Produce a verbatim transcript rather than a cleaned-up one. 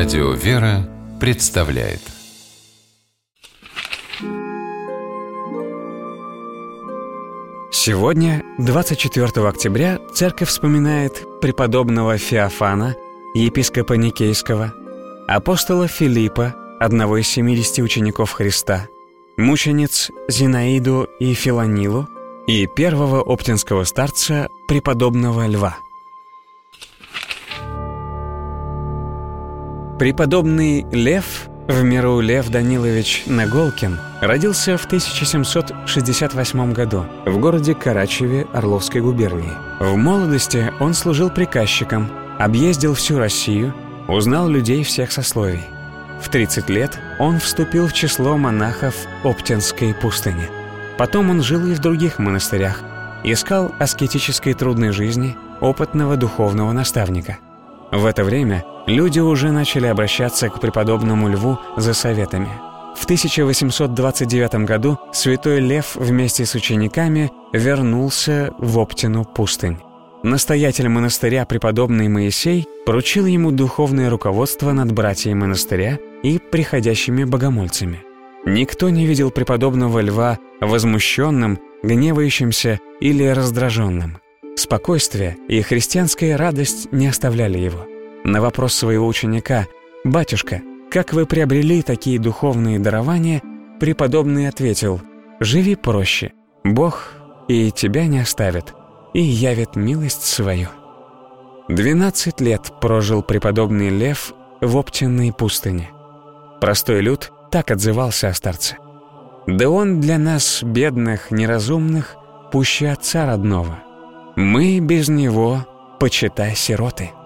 Радио «Вера» представляет. Сегодня, двадцать четвёртого октября, церковь вспоминает преподобного Феофана, епископа Никейского, апостола Филиппа, одного из семидесяти учеников Христа, мучениц Зинаиду и Филонилу и первого оптинского старца преподобного Льва. Преподобный Лев, в миру Лев Данилович Наголкин, родился в тысяча семьсот шестьдесят восьмом году в городе Карачеве Орловской губернии. В молодости он служил приказчиком, объездил всю Россию, узнал людей всех сословий. В тридцать лет он вступил в число монахов Оптинской пустыни. Потом он жил и в других монастырях, искал аскетической трудной жизни опытного духовного наставника. В это время люди уже начали обращаться к преподобному Льву за советами. В тысяча восемьсот двадцать девятом году святой Лев вместе с учениками вернулся в Оптину пустынь. Настоятель монастыря преподобный Моисей поручил ему духовное руководство над братьями монастыря и приходящими богомольцами. Никто не видел преподобного Льва возмущенным, гневающимся или раздраженным. Спокойствие и христианская радость не оставляли его. На вопрос своего ученика: «Батюшка, как вы приобрели такие духовные дарования?», преподобный ответил: «Живи проще, Бог и тебя не оставит, и явит милость свою». Двенадцать лет прожил преподобный Лев в Оптинной пустыне. Простой люд так отзывался о старце: «Да он для нас, бедных, неразумных, пуще отца родного. Мы без него, почитай, сироты».